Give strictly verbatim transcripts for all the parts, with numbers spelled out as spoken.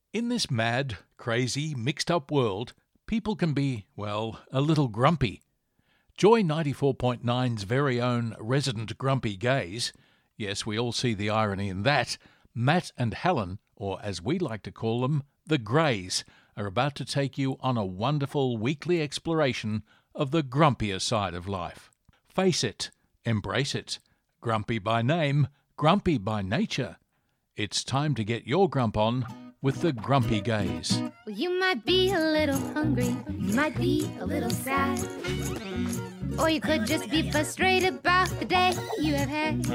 In this mad, crazy, mixed-up world, people can be, well, a little grumpy. Joy ninety-four point nine's very own resident grumpy gays, yes, we all see the irony in that, Matt and Helen, or as we like to call them, the Greys, are about to take you on a wonderful weekly exploration of the grumpier side of life. Face it, embrace it. Grumpy by name, grumpy by nature. It's time to get your grump on with the Grumpy Gays. Well, you might be a little hungry, you might be a little sad, or you could just be frustrated about the day you have had.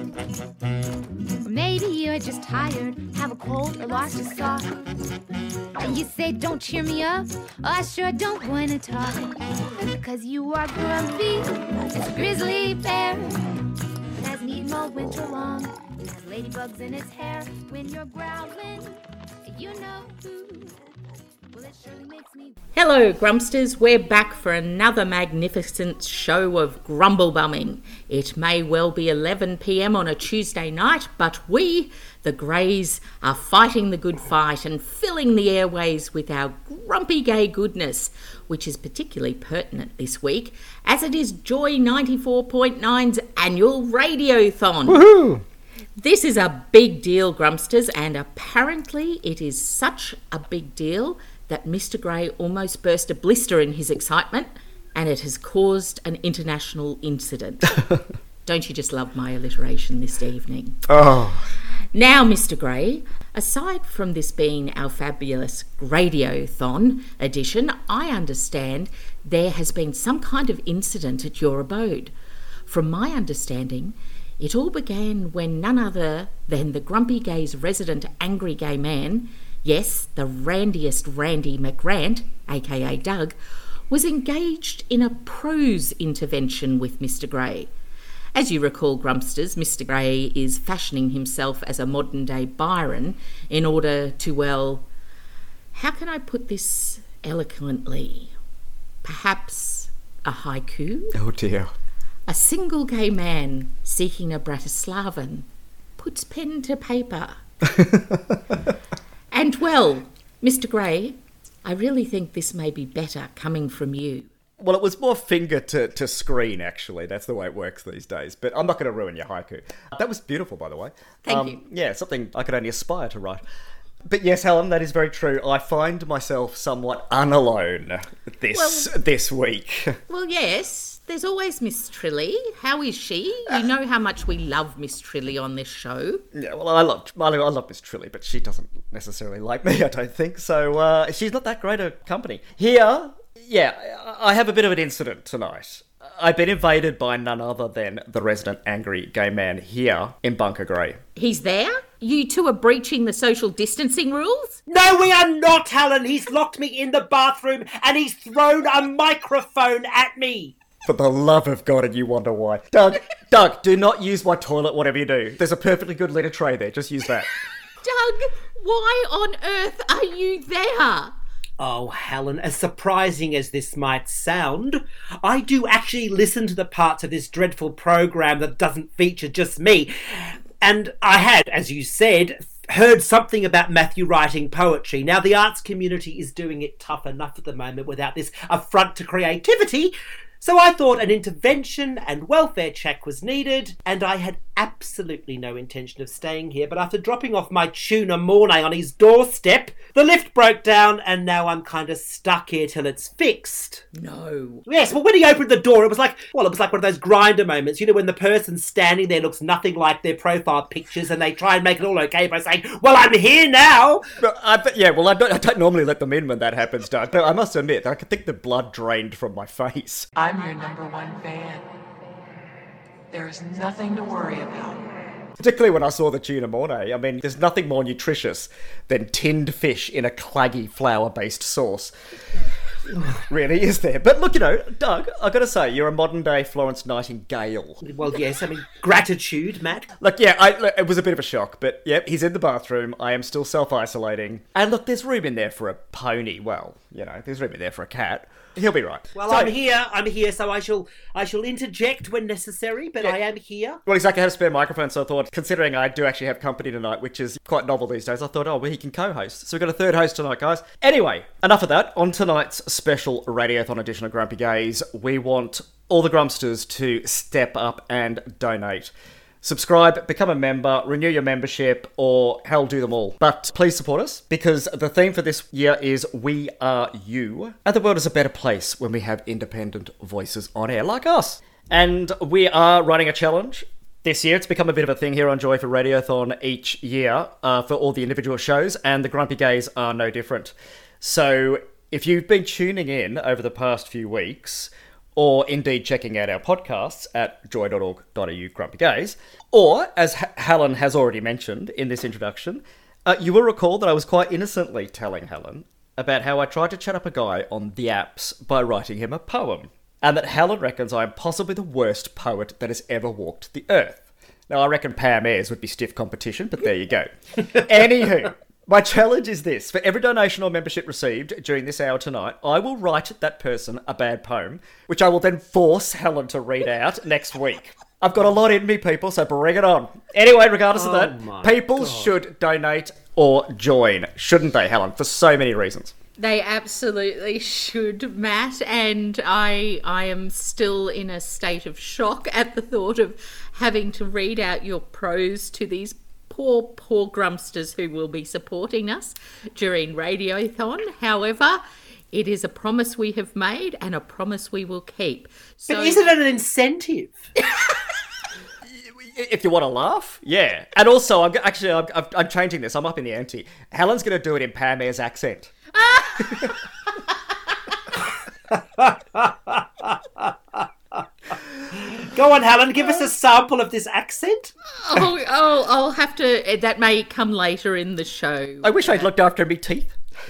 Or maybe you're just tired, have a cold or lost your sock, and you say, don't cheer me up, oh, I sure don't want to talk, because you are grumpy as a grizzly bear, that hasn't eaten all winter long, has ladybugs in its hair. When you're growling, you know who. Well, it surely makes me... Hello, Grumpsters. We're back for another magnificent show of grumble bumming. It may well be eleven p.m. on a Tuesday night, but we, the Greys, are fighting the good fight and filling the airways with our grumpy gay goodness, which is particularly pertinent this week, as it is Joy ninety-four point nine's annual Radiothon. Woohoo! This is a big deal, Grumpsters, and apparently it is such a big deal that Mister Grey almost burst a blister in his excitement, and it has caused an international incident. Don't you just love my alliteration this evening? Oh. Now, Mister Grey, aside from this being our fabulous Radiothon edition, I understand there has been some kind of incident at your abode. From my understanding, it all began when none other than the Grumpy Gays' resident angry gay man, yes, the randiest Randy McRant, aka Doug, was engaged in a prose intervention with Mister Grey. As you recall, Grumpsters, Mister Grey is fashioning himself as a modern-day Byron in order to, well, how can I put this eloquently? Perhaps a haiku? Oh dear. A single gay man seeking a Bratislavan puts pen to paper. And, well, Mister Grey, I really think this may be better coming from you. Well, it was more finger to, to screen, actually. That's the way it works these days. But I'm not going to ruin your haiku. That was beautiful, by the way. Thank um, you. Yeah, something I could only aspire to write. But yes, Helen, that is very true. I find myself somewhat unalone this Well- this week. Well, yes, there's always Miss Trilly. How is she? You know how much we love Miss Trilly on this show. Yeah, well, I love I love Miss Trilly, but she doesn't necessarily like me, I don't think. So uh, she's not that great a company. Here, yeah, I have a bit of an incident tonight. I've been invaded by none other than the resident angry gay man here in Bunker Grey. He's there? You two are breaching the social distancing rules? No, we are not, Helen. He's locked me in the bathroom and he's thrown a microphone at me. For the love of God, and you wonder why. Doug, Doug, do not use my toilet, whatever you do. There's a perfectly good litter tray there. Just use that. Doug, why on earth are you there? Oh, Helen, as surprising as this might sound, I do actually listen to the parts of this dreadful program that doesn't feature just me. And I had, as you said, heard something about Matthew writing poetry. Now, the arts community is doing it tough enough at the moment without this affront to creativity. So I thought an intervention and welfare check was needed, and I had absolutely no intention of staying here, but after dropping off my tuna Mornay on his doorstep, the lift broke down, and now I'm kind of stuck here till it's fixed. No. Yes, well, when he opened the door, it was like, well, it was like one of those grinder moments, you know, when the person standing there looks nothing like their profile pictures, and they try and make it all okay by saying, well, I'm here now. But I, but yeah, well, I don't, I don't normally let them in when that happens, Doug. But I must admit, I could think the blood drained from my face. I'm your number one fan. There is nothing to worry about. Particularly when I saw the tuna Mornay. I mean, there's nothing more nutritious than tinned fish in a claggy flour-based sauce. really, is there? But look, you know, Doug, I've got to say, you're a modern-day Florence Nightingale. Well, yes, I mean, gratitude, Matt. Look, yeah, I, look, it was a bit of a shock, but yep, he's in the bathroom. I am still self-isolating. And look, there's room in there for a pony. Well, you know, there's room in there for a cat. He'll be right. Well, So- I'm here. I'm here, so I shall I shall interject when necessary, but I am here. Well, exactly. I had a spare microphone, so I thought, considering I do actually have company tonight, which is quite novel these days, I thought, oh, well, he can co-host. So we've got a third host tonight, guys. Anyway, enough of that. On tonight's special Radiothon edition of Grumpy Gays, we want all the Grumpsters to step up and donate. Subscribe, become a member, renew your membership, or hell, do them all. But please support us, because the theme for this year is We Are You. And the world is a better place when we have independent voices on air like us. And we are running a challenge this year. It's become a bit of a thing here on Joy for Radiothon each year uh, for all the individual shows, and the Grumpy Gays are no different. So if you've been tuning in over the past few weeks, or indeed checking out our podcasts at joy dot org dot a u Grumpy Gays, or, as H- Helen has already mentioned in this introduction, uh, you will recall that I was quite innocently telling Helen about how I tried to chat up a guy on the apps by writing him a poem, and that Helen reckons I am possibly the worst poet that has ever walked the earth. Now, I reckon Pam Ayres would be stiff competition, but there you go. Anywho, my challenge is this. For every donation or membership received during this hour tonight, I will write that person a bad poem, which I will then force Helen to read out next week. I've got a lot in me, people, so bring it on. Anyway, regardless Oh of my that, people God. should donate or join, shouldn't they, Helen? For so many reasons. They absolutely should, Matt, and I I am still in a state of shock at the thought of having to read out your prose to these poor, poor Grumpsters who will be supporting us during Radiothon. However, it is a promise we have made and a promise we will keep. So, But isn't it an incentive? If you want to laugh, yeah. And also, I'm actually I'm, I'm, I'm changing this. I'm up in the ante. Helen's going to do it in Pam Ayres' accent. Go on, Helen, give us a sample of this accent. oh, oh, I'll have to. That may come later in the show. I wish I'd looked after me teeth.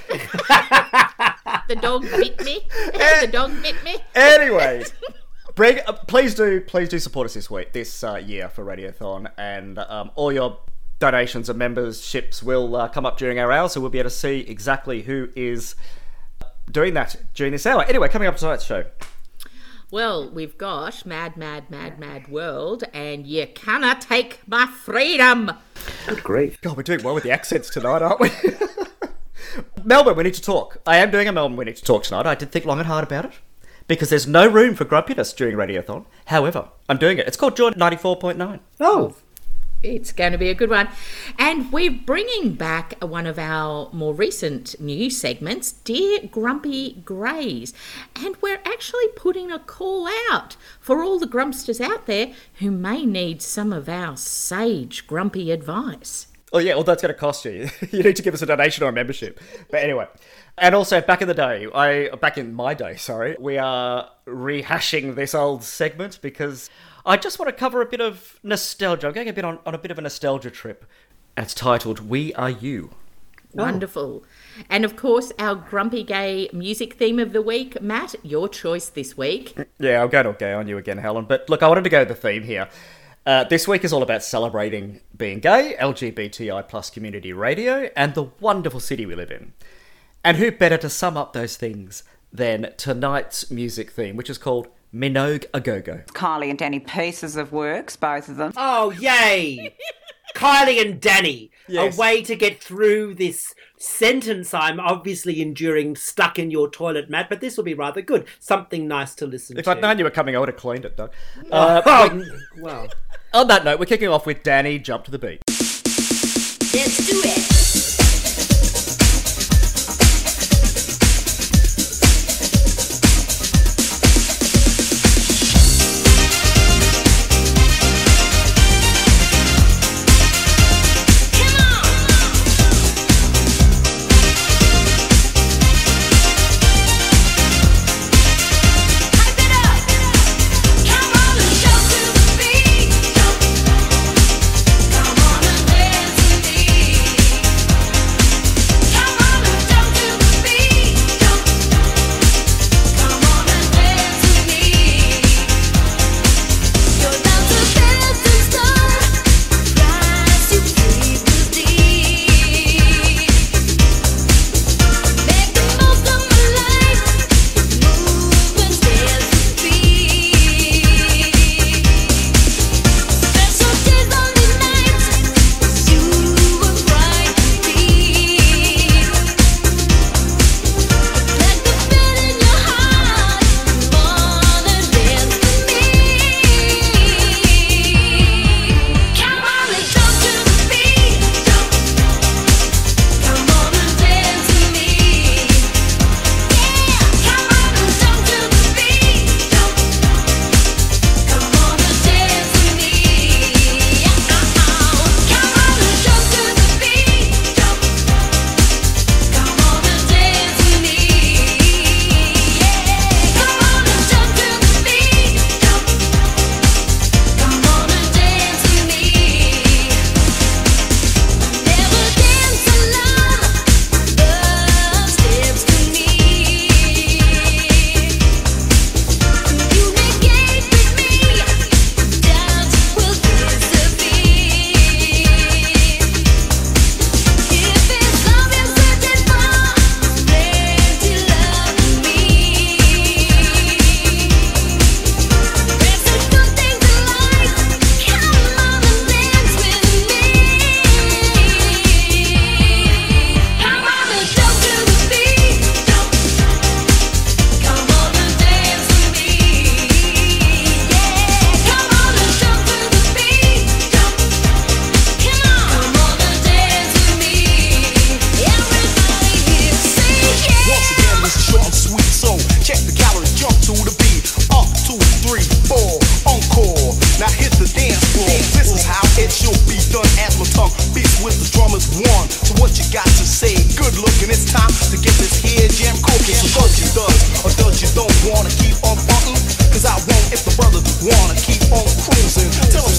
The dog bit me. The dog bit me. Anyways, bring, uh, please do, please do support us this week, this uh, year for Radiothon, and um, all your donations and memberships will uh, come up during our hour, so we'll be able to see exactly who is doing that during this hour. Anyway, coming up tonight's show. Well, we've got Mad, Mad, Mad, Mad World, and You Cannot Take My Freedom. Good grief. God, we're doing well with the accents tonight, aren't we? Melbourne, we need to talk. I am doing a Melbourne, we need to talk tonight. I did think long and hard about it, because there's no room for grumpiness during Radiothon. However, I'm doing it. It's called Joy ninety-four point nine. Oh, It's going to be a good one. And we're bringing back one of our more recent news segments, Dear Grumpy Greys. And we're actually putting a call out for all the Grumpsters out there who may need some of our sage grumpy advice. Oh yeah, well that's going to cost you. You need to give us a donation or a membership. But anyway, and also back in the day, I back in my day, sorry, we are rehashing this old segment because I just want to cover a bit of nostalgia. I'm going a bit on, on a bit of a nostalgia trip. And it's titled We Are You. Wonderful. And of course, our Grumpy Gay music theme of the week, Matt, your choice this week. Yeah, I'll go to gay on you again, Helen. But look, I wanted to go to the theme here. Uh, this week is all about celebrating being gay, L G B T I plus community radio, and the wonderful city we live in. And who better to sum up those things than tonight's music theme, which is called Minogue A Go-Go. Kylie and Danny, pieces of works, both of them. oh, yay! Kylie and Danny, Yes. a way to get through this sentence I'm obviously enduring stuck in your toilet, Matt, but this will be rather good. Something nice to listen If to. I'd known you were coming, I would have cleaned it, Doug. Uh, Oh, well. on that note, we're kicking off with Danny, Jump to the Beat. Let's do it. Come on and dance with me. it should be done as my tongue beats with the drummers one. So what you got to say? Good looking, it's time to get this here jam cooking. So does you does, or does you don't wanna keep on bunting? Cause I won't if the brothers wanna keep on cruising. Tell them